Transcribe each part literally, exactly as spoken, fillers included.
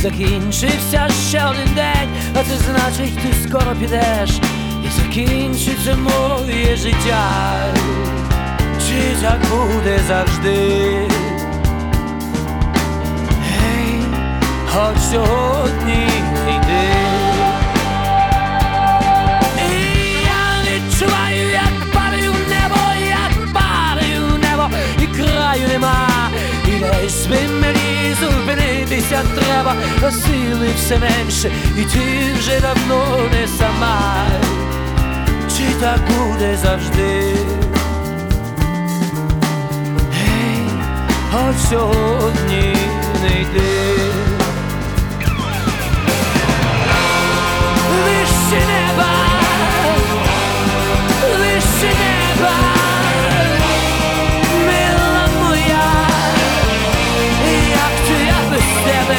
закінчився ще один день, а це значить, ти скоро підеш і закінчиться моє життя. Чи так буде завжди? Гей, хоч сьогодні не йди. І я відчуваю, як падаю в небо, як падаю в небо, і краю нема. І десь би мені зупинитися треба, а сили все менше, і ти вже давно не сама. Чи так буде завжди? Гей, хоч сьогодні не йди. Вище неба, вище неба, мила моя, як то я без тебе,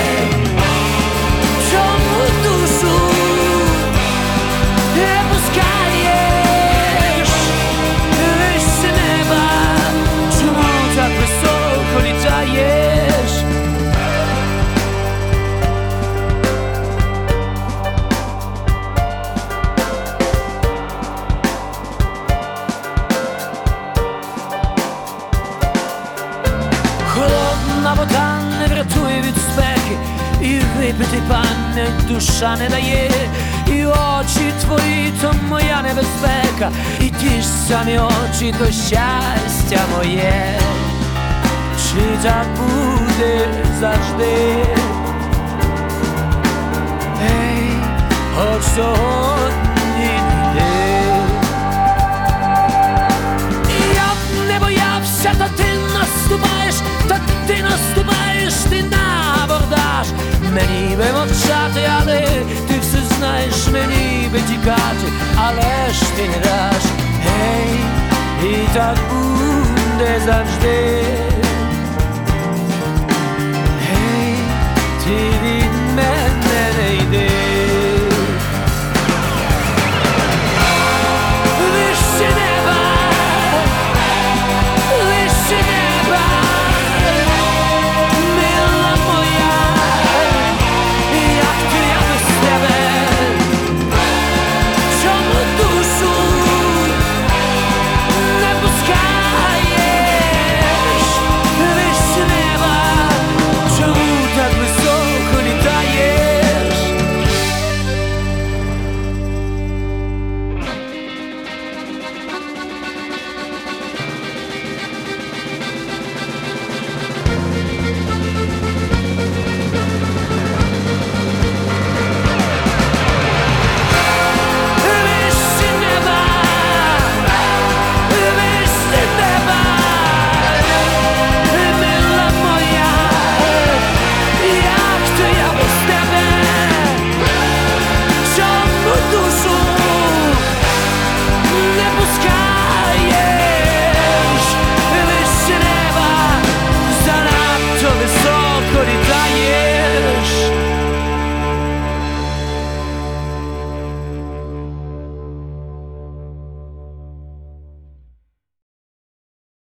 чому душу не пускаєш? Вище неба, чому так високо літаєш? Холодна вода не врятує від спеки, і випити пам'ять душа не дає, і очі твої то моя небезпека, і ті ж самі очі то щастя моє. Чи так буде завжди? Ей, хоч сьогодні не йди. І я б не боявся, то ти наступаєш, то ти наступаєш, ти на абордаж. Мені би мовчати, але ти все знаєш, мені би тікати, але ж ти не даш. Гей, і так буде завжди.